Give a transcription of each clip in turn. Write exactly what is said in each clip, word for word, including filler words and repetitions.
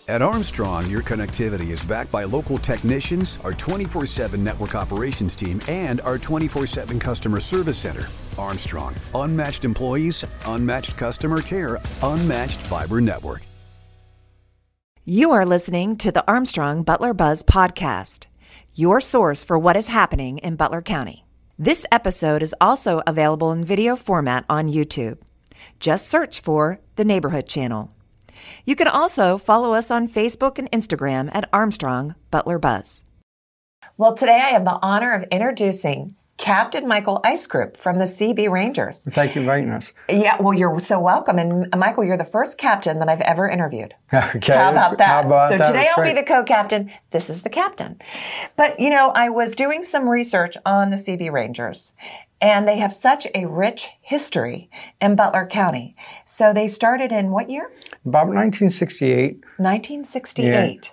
At Armstrong, your connectivity is backed by local technicians, our twenty-four seven network operations team, and our twenty-four seven customer service center. Armstrong, unmatched employees, unmatched customer care, unmatched fiber network. You are listening to the Armstrong Butler Buzz podcast, your source for what is happening in Butler County. This episode is also available in video format on YouTube. Just search for the Neighborhood Channel. You can also follow us on Facebook and Instagram at Armstrong Butler Buzz. Well, today I have the honor of introducing Captain Michael Eisgrupp from the C B Rangers. Thank you for inviting us. Yeah, well, you're so welcome. And uh, Michael, you're the first captain that I've ever interviewed. Okay. How about that? How about so that? today I'll great. be the co-captain. This is the captain. But, you know, I was doing some research on the C B Rangers, and they have such a rich history in Butler County. So they started in what year? About nineteen sixty-eight. nineteen sixty-eight. Yeah.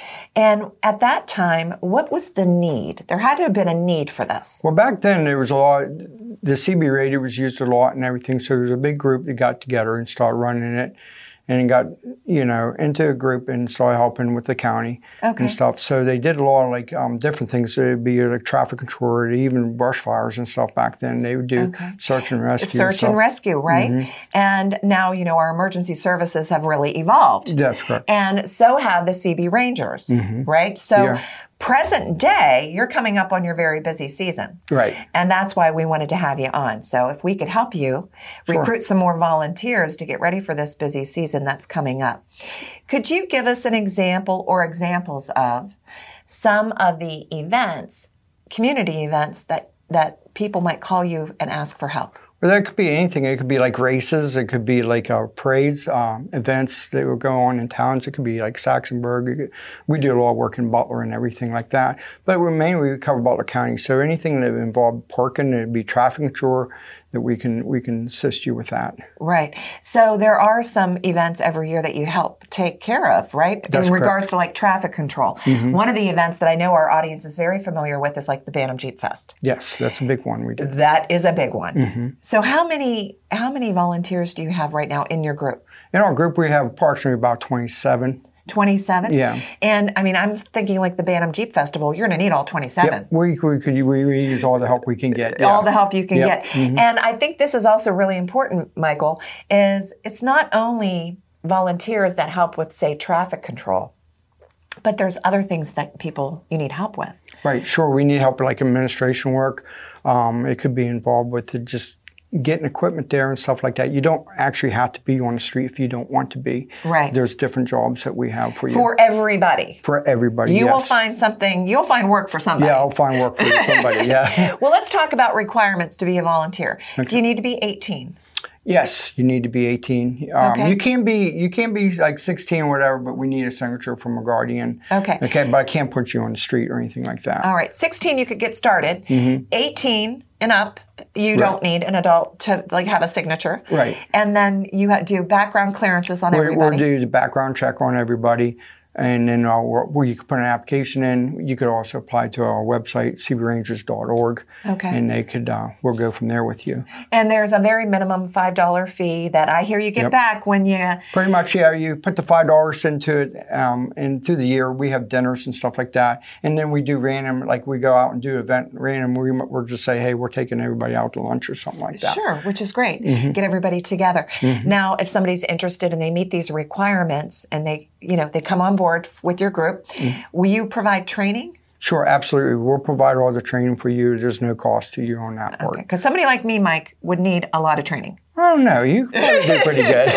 And at that time, what was the need? There had to have been a need for this. Well, back then there was a lot, the C B radio was used a lot and everything, so there was a big group that got together and started running it and got, you know, into a group and started helping with the county okay. and stuff. So they did a lot of like um, different things. So it'd be like traffic control, or even brush fires and stuff back then. They would do okay. search and rescue. Search and, and rescue, right? Mm-hmm. And now, you know, our emergency services have really evolved. That's correct. And so have the C B Rangers, mm-hmm. right? So yeah. present day, you're coming up on your very busy season. Right. And that's why we wanted to have you on. So if we could help you sure. recruit some more volunteers to get ready for this busy season that's coming up. Could you give us an example or examples of some of the events, community events that, that people might call you and ask for help? Well, that could be anything. It could be like races. It could be like uh, parades, um, events that would go on in towns. It could be like Saxonburg. We do a lot of work in Butler and everything like that. But we mainly we cover Butler County. So anything that involved parking, it'd be traffic control, that we can we can assist you with that. Right. So there are some events every year that you help take care of, right? That's in regards correct. to like traffic control. Mm-hmm. One of the events that I know our audience is very familiar with is like the Bantam Jeep Fest. Yes, that's a big one we did. That is a big one. Mm-hmm. So how many how many volunteers do you have right now in your group? In our group, we have approximately about twenty-seven. twenty-seven? Yeah. And I mean, I'm thinking like the Bantam Jeep Festival, you're going to need all twenty-seven. Yep. We, we could we, we use all the help we can get. Yeah. All the help you can yep. get. Mm-hmm. And I think this is also really important, Michael, is it's not only volunteers that help with, say, traffic control, but there's other things that people you need help with. Right. Sure. We need help with like administration work. Um, it could be involved with the just getting equipment there and stuff like that. You don't actually have to be on the street if you don't want to be. Right. There's different jobs that we have for you. For everybody. For everybody, You yes. will find something, you'll find work for somebody. Yeah, I'll find work for somebody, yeah. Well, let's talk about requirements to be a volunteer. Okay. Do you need to be eighteen? Yes, you need to be eighteen. Um, okay. You can be you can be like sixteen or whatever, but we need a signature from a guardian. Okay. Okay, but I can't put you on the street or anything like that. All right, sixteen you could get started. Mm-hmm. eighteen and up, you right. don't need an adult to like have a signature. Right. And then you ha- do background clearances on we're, everybody. We'll do the background check on everybody. And then uh, where you can put an application in, you could also apply to our website, c b rangers dot org. Okay. And they could, uh, we'll go from there with you. And there's a very minimum five dollars fee that I hear you get yep. back when you... Pretty much, yeah. You put the five dollars into it, um, and through the year, we have dinners and stuff like that. And then we do random, like we go out and do an event random, we, we'll just say, hey, we're taking everybody out to lunch or something like that. Sure, which is great. Mm-hmm. Get everybody together. Mm-hmm. Now, if somebody's interested and they meet these requirements and they, you know, they come on board with your group, mm-hmm. will you provide training? Sure, absolutely. We'll provide all the training for you. There's no cost to you on that part. Okay, because somebody like me, Mike, would need a lot of training. I don't know. You probably do pretty good.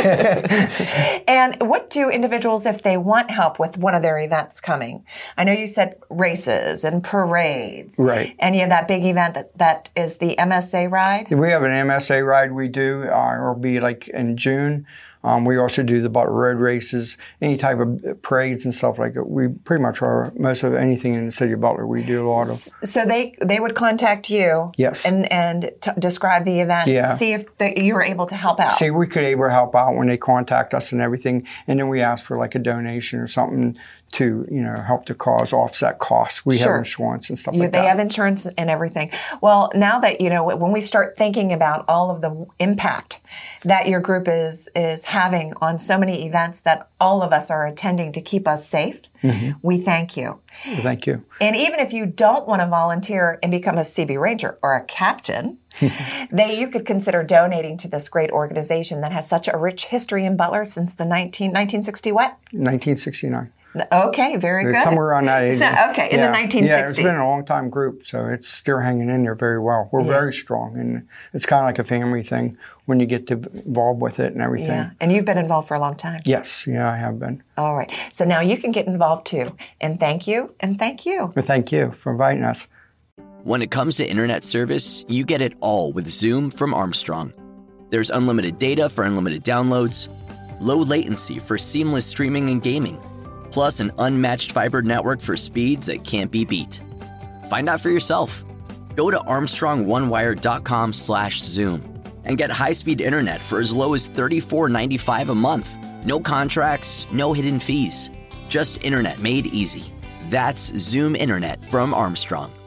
And what do individuals, if they want help with one of their events coming? I know you said races and parades. Right. And you have that big event that, that is the M S A ride? We have an M S A ride we do. Uh, it'll be like in June. Um, we also do the Butler Road races, any type of parades and stuff like that. We pretty much are most of anything in the city of Butler. We do a lot of. So they they would contact you, yes, and and t- describe the event. Yeah. See if the, you were able to help out. See, we could able to help out when they contact us and everything, and then we ask for like a donation or something to, you know, help the cause, offset costs. We sure. have insurance and stuff you, like they that. They have insurance and everything. Well, now that, you know, when we start thinking about all of the impact that your group is is having on so many events that all of us are attending to keep us safe. Mm-hmm. We thank you. Thank you. And even if you don't want to volunteer and become a C B Ranger or a captain, they, you could consider donating to this great organization that has such a rich history in Butler since the nineteen, nineteen sixty what? nineteen sixty-nine. Okay, very good. Somewhere around that age. So, okay, in yeah. the nineteen sixties. Yeah, it's been a long time group, so it's still hanging in there very well. We're yeah. very strong, and it's kind of like a family thing when you get to involved with it and everything. Yeah, and you've been involved for a long time. Yes, yeah, I have been. All right, so now you can get involved too. And thank you, and thank you. Well, thank you for inviting us. When it comes to internet service, you get it all with Zoom from Armstrong. There's unlimited data for unlimited downloads, low latency for seamless streaming and gaming, plus an unmatched fiber network for speeds that can't be beat. Find out for yourself. Go to armstrong one wire dot com slash zoom and get high-speed internet for as low as thirty-four ninety-five a month. No contracts, no hidden fees. Just internet made easy. That's Zoom Internet from Armstrong.